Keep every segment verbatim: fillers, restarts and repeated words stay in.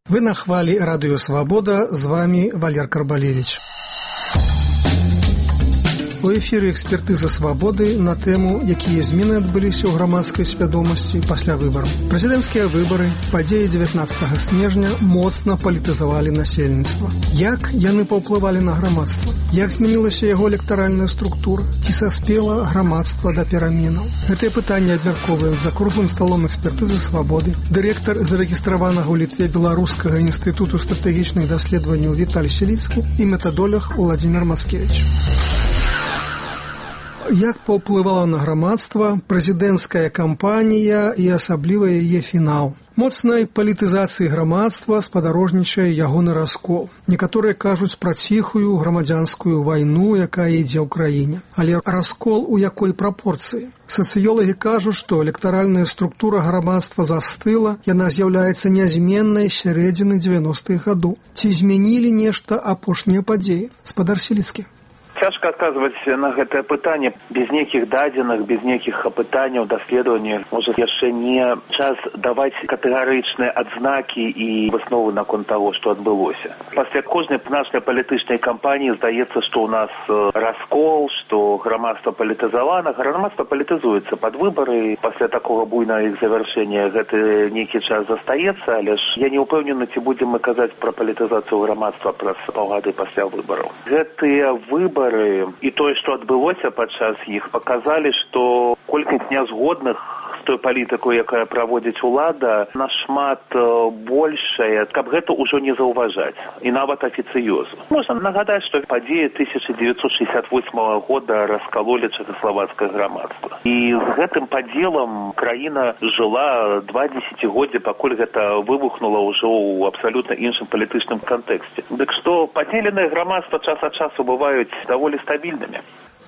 Вы на хвалі Радыё Свабода, з вами Валер Карбалевич. У эфіры экспертыза свабоды на тэму, якія змены адбыліся ў грамадскай свядомасці пасля выбараў. Прэзідэнцкія выбары, падзеі дзевятнаццатага снежня моцна палітызавалі насельніцтва. Як яны паўплывалі на грамадства? Як змянілася яго электаральная структура? Ці саспела грамадства да пераменаў? Гэтыя пытанні абмяркоўваюць за круглым сталом экспертызы свабоды дырэктар зарэгістраванага ў Літве Беларускага інстытуту стратэгічных даследаванняў Віталь Селіцкі і метадолог Уладзімір Маскевіч. Як паўплывала на грамадства прэзідэнцкая кампанія і асабліва яе фінал? Моцнай палітызацыі грамадства спадарожнічае ягоны раскол. Некаторыя кажуць пра ціхую грамадзянскую вайну, якая ідзе ў краіне. Але раскол у якой прапорцыі? Сацыёлагі кажуць, што электаральная структура грамадства застыла, яна з'яўляецца нязменнай з сярэдзіны дзевяностых гадоў. Ці змянілі нешта апошнія падзеі? Спадар Селіцкі. Цяжка адказваць на гэтае пытанне без нейкіх дадзеных, без нейкіх апытанняў, даследаванняў. Можа, яшчэ не час даваць катэгарычныя адзнакі і высновы наконт таго, што адбылося. Пасля кожнай нашай палітычнай кампаніі здаецца, што ў нас раскол, што грамадства палітызавана. Грамадства палітызуецца пад выбары. Пасля такога буйнага іх завяршэння гэты нейкі час застаецца, але ж я не ўпэўнены, ці будзем мы казаць пра палітызацыю грамадства праз паўгады пасля выбараў. Гэтыя выбары і тое, што адбылося падчас іх, паказалі, што колькасць нязгодных з той палітыкай, якая праводзіць улада, нашмат большая, каб гэта ўжо не заўважаць, і нават афіцыёзу. Можна нагадаць, што падзеі тысяча дзевяцьсот шэсцьдзесят восьмага года раскалолі чэхаславацкае грамадства. І з гэтым падзелам краіна жыла два дзесяцігоддзя, пакуль гэта выбухнула ўжо ў абсалютна іншым палітычным кантэксце. Дык што падзеленае грамадства час ад часу бываюць даволі стабільнымі.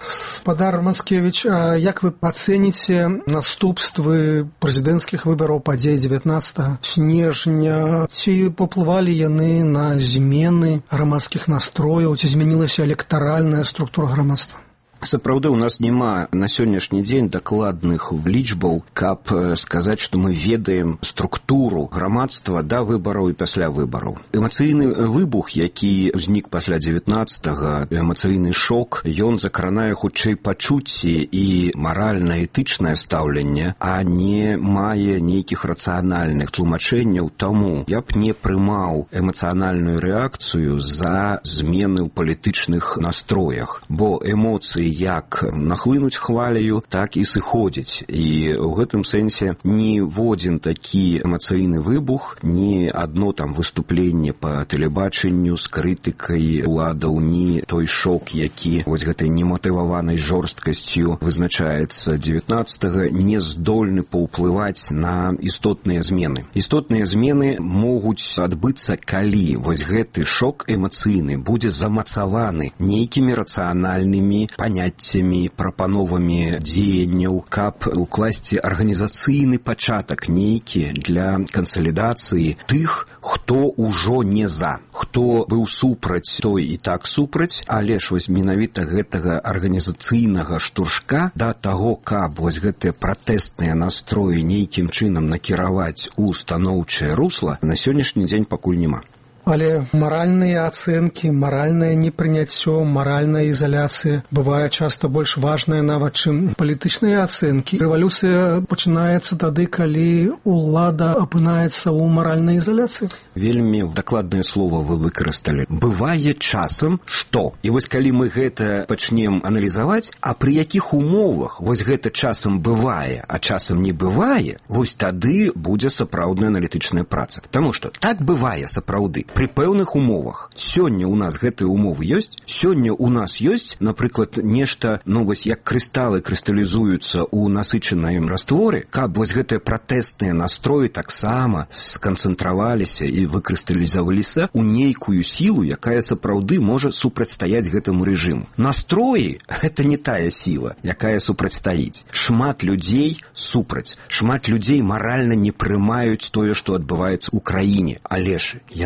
Спадар Маскевіч, а як вы ацэніце наступствы прэзідэнцкіх выбараў падзей дзевятнаццатага снежня? Ці паўплывалі яны на змены грамадскіх настрояў, ці змянілася электаральная структура грамадства? Сапраўды, у нас няма на сённяшні дзень дакладных лічбаў, каб сказаць, што мы ведаем структуру грамадства да выбараў і пасля выбараў. Эмацыйны выбух, які ўзнік пасля дзевятнаццатага, эмацыйны шок, ён закранае хутчэй пачуцці і маральна-этычнае стаўленне, а не мае нейкіх рацыянальных тлумачэнняў. Таму я б не прымаў эмацыянальную рэакцыю за змены ў палітычных настроях, бо эмоцыі як нахлынуць хваляю, так і сыходзіць. І ў гэтым сэнсе ні в адзін такі эмацыйны выбух, ні адно там выступленне па тэлебачанню з крытыкай уладаў, ні той шок, які вось гэтай нематываванай жорсткасцю вызначаецца дзевятнаццатага, не здольны паўплываць на істотныя змены. Істотныя змены могуць адбыцца, калі вось гэты шок эмацыйны будзе замацаваны нейкімі рацыянальнымі паняццямі, паняццямі, прапановамі дзеянняў, каб укласці арганізацыйны пачатак нейкі для кансалідацыі тых, хто ўжо не за, хто быў супраць, той і так супраць, але ж вось менавіта гэтага арганізацыйнага штуршка да таго, каб вось гэтыя пратэстныя настроі нейкім чынам накіраваць у станоўчае русла, на сённяшні дзень пакуль няма. Але маральныя ацэнкі, маральнае непрыняццё, маральная ізаляцыя бывае часта больш важная нават, чым палітычныя ацэнкі. Рэвалюцыя пачынаецца тады, калі ўлада апынаецца ў маральнай ізаляцыі. Вельмі дакладнае слова вы выкарысталі. Бывае часам, што? І вось калі мы гэта пачнем аналізаваць, а пры якіх умовах вось гэта часам бывае, а часам не бывае, вось тады будзе сапраўдная аналітычная праца. Таму што так бывае сапраўды. Пры пэўных умовах. Сёння ў нас гэтыя умовы ёсць. Сёння ў нас ёсць, напрыклад, нешта, ну вось як крысталы крысталізуюцца ў насычаным растворы, каб вось гэтыя пратэстныя настроі таксама сканцэнтраваліся і выкрысталізаваліся ў нейкую сілу, якая сапраўды можа супрацьстаяць гэтаму рэжыму. Настроі — гэта не тая сіла, якая супрацьстаіць. Шмат людзей супраць. Шмат людзей маральна не прымаюць тое, што адбываецца ў краіне. Але ж яны не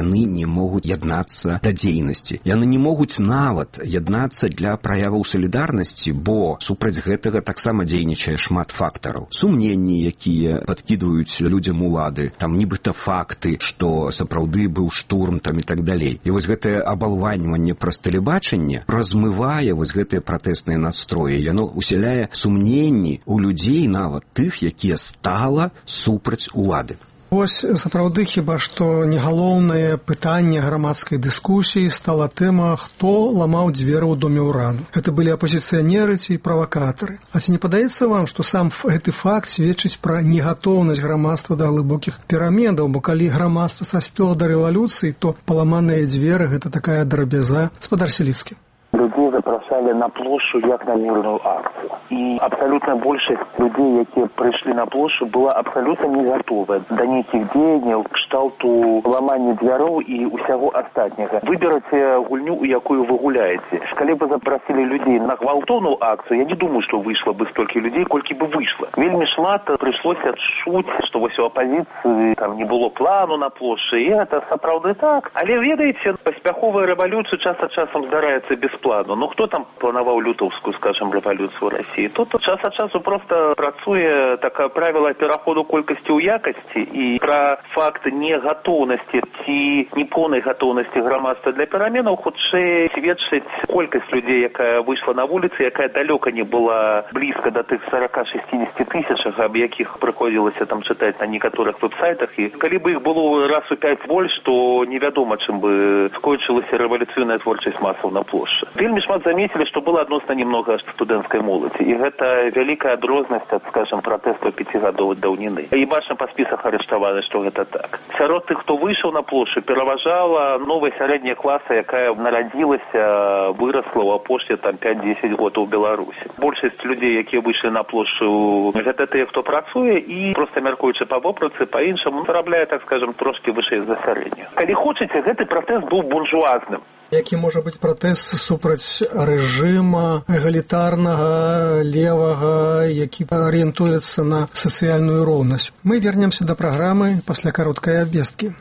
не могуць яднацца да дзейнасці. Яны не могуць нават яднацца для праяваў салідарнасці, бо супраць гэтага таксама дзейнічае шмат фактараў. Сумненні, якія падкідваюць людзям улады, там нібыта факты, што сапраўды быў штурм там і так далей. І вось гэтае абалваньванне праз тэлебачанне размывае вось гэтыя пратэсныя настроі. Яно усяляе сумненні ў людзей, нават тых, якія стала супраць улады. Вось сапраўды хіба што не галоўнае пытанне грамадскай дыскусіі стала тэма, хто ламаў дзверы ў доме ўраду. Гэта былі апазіцыянеры ці правакатары. А ці не падаецца вам, што сам гэты факт сведчыць пра негатоўнасць грамадства да глыбокіх пераменаў, бо калі грамадства саспела да рэвалюцыі, то паламаныя дзверы гэта такая драбяза. Спадар Селіцкі. Людей запрашалі на плошчу як на мірную акцыю. І абсалютна большасць людзей, якія прыйшлі на плошчу, была абсалютна не гатовая да нейкіх дзеянняў кшталту ламання дзвяроў і ўсяго астатняга. Выбераце гульню, у якую вы гуляеце. Калі бы запрасілі людзей на гвалтоўную акцыю, я не думаю, што выйшла бы столькі людзей, колькі бы выйшла. Вельмі шмат прыйшлося адчуць, што вось у апазіцыі там не было плану на плошчы, і гэта сапраўды так. Але ведаеце, паспяховая рэвалюцыя час ад часам здараецца без плану. Ну хто там планаваў лютаўскую, скажем, рэвалюцыю ў Расіі? Тут час ад часу проста працуе такое правіла пераходу колькасці ў якасці, і пра факт негатоўнасці ці непоўнай гатоўнасці грамадства для пераменаў хутчэй сведчыць колькасць людзей, якая выйшла на вуліцы, якая далёка не была блізка да тых сорок-шестьдесят тысячах, аб якіх прыходзілася там чытаць на некаторых веб-сайтах. І калі бы іх было раз у пяць больш, то невядома, чым бы скончылася рэвалюцыйная творчасць масаў на плошчы. Вельмі шмат заметілі, што было адносна немнога студэнцкай моладзі. І гэта вялікая адрознасць ад, скажем, пратэстаў пяцігадовай даўніны. І бачым па спісах арыштаваны, што гэта так. Сярод тых, хто выйшаў на плошчу, пераважала новая сярэдняя класа, якая нарадзілася, вырасла ў апошнія там пяць-дзесяць годаў у Беларусі. Большасць людзей, якія выйшлі на плошчу, гэта тыя, хто працуе і проста мяркуючы па вопратцы, па-іншаму зарабляе, так скажем, трошкі вышэй за сярэднюю. Калі хочаце, гэты пратэст быў буржуазным. Які можа быць пратэст супраць рэжыма эгалітарнага, левага, які арыентуецца на сацыяльную роўнасць. Мы вернемся да праграмы пасля кароткай абвесткі.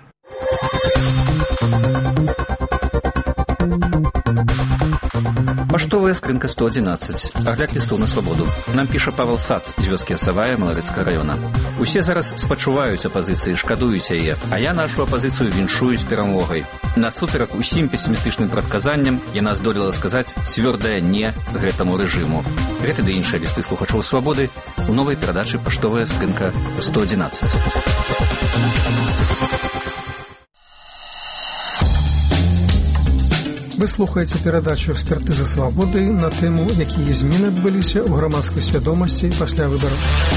Паштовая скрынка сто адзінаццаць. Агляд лістоў на свабоду. Нам піша Павел Сац з вёскі Асавая Малавецкага раёна. Усе зараз спачуваюць апазіцыі, шкадуюць яе, а я нашу апазіцыю віншую з перамогай. Насуперак усім песімістычным прадказанням яна здолела сказаць цвёрдае не гэтаму рэжыму. Гэты ды іншыя лісты слухачоў свабоды у новай перадачы «Паштовая скрынка сто адзінаццаць». Вы слухаеце перадачу «Экспертыза свабоды» на тэму, якія змены адбыліся ў грамадскай свядомасці пасля выбараў.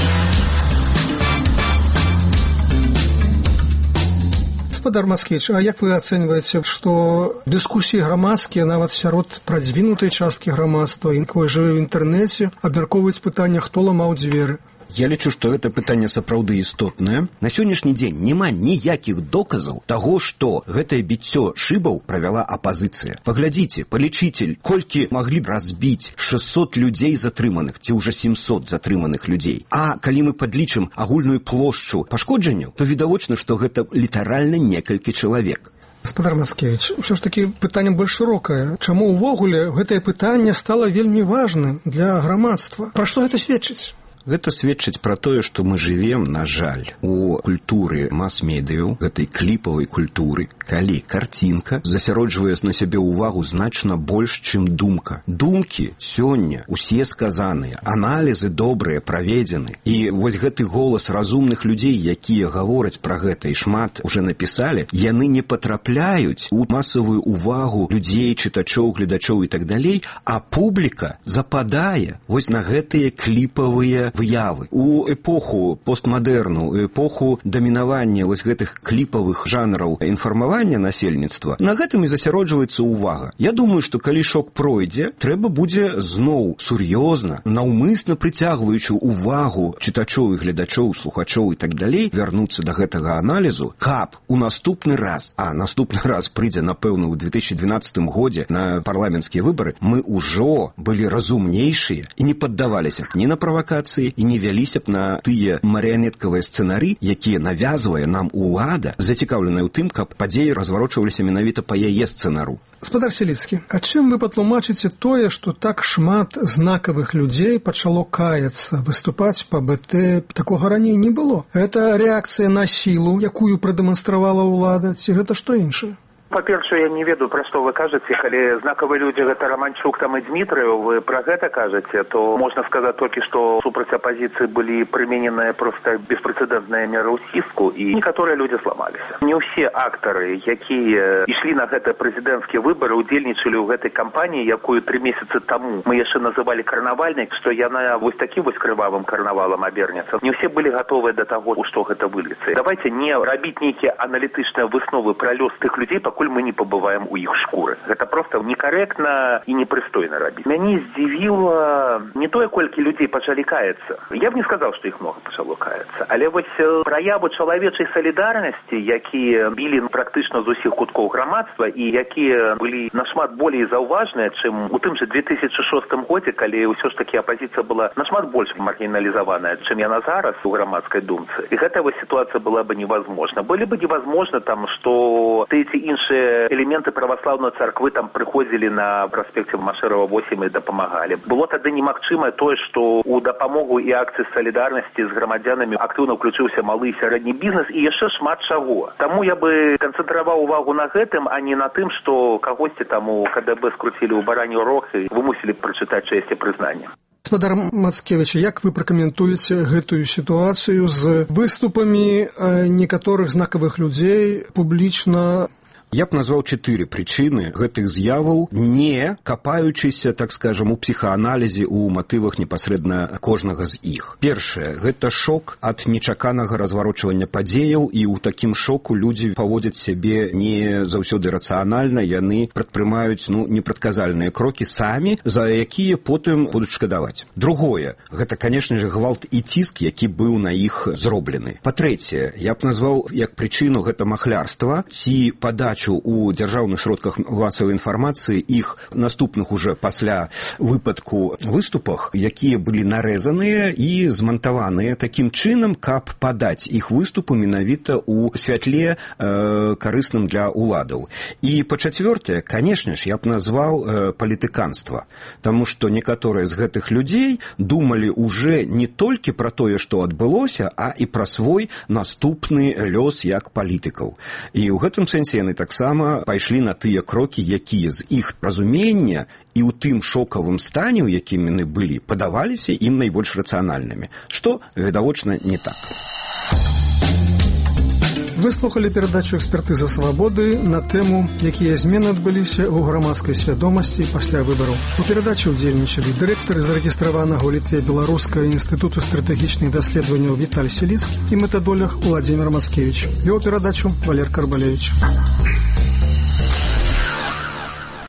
Спадар Маскевіч, а як вы ацэньваеце, што дыскусіі грамадскія нават сярод прадвінутай часткі грамадства, якое жыве ў інтэрнэце, абмяркоўваюць пытанне, хто ламаў дзверы? Я лічу, што гэта пытанне сапраўды істотнае. На сённяшні дзень няма ніякіх доказаў таго, што гэтае біццё шыбаў правяла апазіцыя. Паглядзіце, палічыце, колькі маглі б разбіць шэсцьсот людзей затрыманых, ці ўжо сямсот затрыманых людзей. А калі мы падлічым агульную плошчу пашкоджанняў, то відавочна, што гэта літаральна некалькі чалавек. Спадар Маскевіч, усё ж такі пытанне больш шырокае. Чаму ўвогуле гэтае пытанне стала вельмі важным для грамадства? Пра што гэта сведчыць? Гэта сведчыць пра тое, што мы жывем, на жаль, у культуры мас-медыяў, гэтай кліпавай культуры, калі карцінка засяроджвае на сябе ўвагу значна больш, чым думка. Думкі сёння усе сказаныя, аналізы добрыя праведзены. І вось гэты голас разумных людзей, якія гавораць пра гэта і шмат уже напісалі, яны не патрапляюць у масавую ўвагу людзей, чытачоў, гледачоў і так далей, а публіка западае вось на гэтыя кліпавыя выявы. У эпоху постмадэрну, у эпоху дамінавання вось гэтых кліпавых жанраў інфармавання насельніцтва, на гэтым і засяроджваецца ўвага. Я думаю, што калі шок пройдзе, трэба будзе зноў сур'ёзна, наўмысна прыцягваючы ўвагу чытачоў і гледачоў, слухачоў і так далей, вярнуцца да гэтага аналізу, каб у наступны раз, а наступны раз прыйдзе, напэўна, ў две тысячы двенадцатым годзе на парламенцкія выбары, мы ўжо былі разумнейшыя і не паддаваліся ні на правакацыі, падзеі і не вяліся б на тыя марыянеткавыя сцэнары, якія навязвае нам улада, зацікаўленая ў тым, каб падзеі разварочваліся менавіта па яе сцэнару. Спадар Селіцкі, а чым вы патлумачыце тое, што так шмат знакавых людзей пачало каяцца, выступаць па бэ тэ? Такога раней не было. Гэта рэакцыя на сілу, якую прадэманстравала ўлада, ці гэта што іншае? Па-першае, я не ведаю, пра што вы кажаце. Калі знакавыя людзі гэта Романчук там і Дмітрыеў, вы пра гэта кажаце, то можна сказаць толькі, што супраць апазіцыі былі прымененыя проста беспрэцэдэнтныя меры ўсціску, і некаторыя людзі зламаліся. Не ўсе актары, якія ішлі на гэтыя прэзідэнцкія выбары, удзельнічалі ў гэтай кампаніі, якую тры месяцы таму мы яшчэ называлі карнавальнай, што яна вось такім вось крывавым карнавалам абернецца. Не ўсе былі гатовыя да таго, што гэта выльецца. Давайте не рабіць нейкія аналітычныя высновы пра лёс тых людзей, пакуль мы не пабываем у іх шкуры. Гэта проста некарэктна і непрыстойна рабіць. Мяне здзівіла не тое, колькі людзей пачалі каяцца. Я б не сказаў, што іх многа пачало каяцца. Але вось праяву чалавечай салідарнасці, якія білі практычна з усіх куткоў грамадства і якія былі нашмат болей заўважныя, чым у тым жа две тысячы шостым годзе, калі ўсё ж такі апазіцыя была нашмат больш маргіналізаваная, чым яна зараз у грамадскай думцы. І гэтая вось сітуацыя была бы невозможна. Былі бы невозможно там, што ты ці іншыя элементы праваслаўнай царквы там прыходзілі на праспекце Машэрава восем і дапамагалі. Было тады немагчыма тое, што ў дапамогу і акцыі салідарнасці з грамадзянамі актыўна ўключыўся малы і сярэдні бізнес і яшчэ шмат чаго. Таму я бы канцэнтраваў увагу на гэтым, а не на тым, што кагосьці там у ка дэ бэ скруцілі ў барані рог і вымусілі прачытаць чэсць і прызнанне. Спадар Мацкевіч, як вы пракаментуеце гэтую сітуацыю з выступамі некаторых знакавых людзей публічна? Я б назваў чатыры прычыны гэтых з'яваў, не капаючыся, так скажам, у псіхааналізе, у матывах непасрэдна кожнага з іх. Першае, гэта шок ад нечаканага разварочвання падзеяў, і ў такім шоку людзі паводзяць сябе не заўсёды рацыянальна, яны прадпрымаюць ну, непрадказальныя крокі самі, за якія потым будуць шкадаваць. Другое, гэта, канешне ж, гвалт і ціск, які быў на іх зроблены. Па-трэцяе, я б назваў як прычыну гэта махлярства, ці падачу у дзяржаўных сродках масавай інфармацыі іх наступных уже пасля выпадку выступах, якія былі нарэзаныя і змантаваныя такім чынам, каб падаць іх выступы менавіта ў святле э, карысным для ўладаў. І па-чацвёртае, канешне ж, я б назваў э, палітыканства, таму што некаторыя з гэтых людзей думалі уже не толькі пра тое, што адбылося, а і пра свой наступны лёс як палітыкаў. І ў гэтым сэнсе яны таксама пайшлі на тыя крокі, якія з іх разумення і ў тым шокавым стане, у якім яны былі, падаваліся ім найбольш рацыянальнымі, што, відавочна, не так. Вы слухали перадачу «Экспертыза свабоды» на тэму, якія змены адбыліся ў грамадскай свядомасці пасля выбараў. У перадачы ўдзельнічалі дырэктар зарэгістраванага ў Літве Беларускага інстытуту стратэгічных даследаванняў Віталь Селіцкі і метадолог Уладзімір Мацкевіч. Вёў перадачу Валер Карбалевіч.